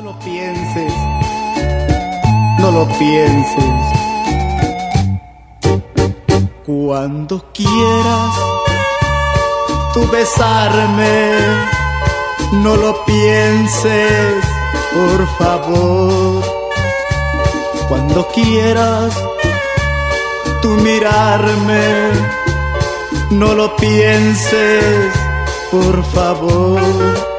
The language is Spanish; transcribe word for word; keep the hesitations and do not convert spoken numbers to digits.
lo pienses, no lo pienses. Cuando quieras tú besarme, no lo pienses, por favor. Cuando quieras tú mirarme, no lo pienses, por favor.